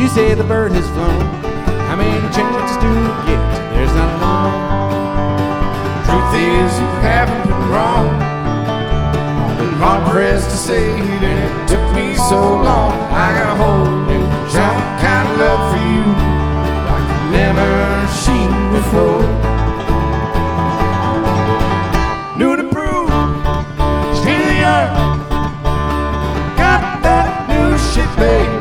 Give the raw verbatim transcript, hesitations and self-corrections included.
You say the bird has flown. How many chances do you get? There's not another one. Truth is, you haven't been wrong. I've been hard pressed to say that it took me so long. I got a hold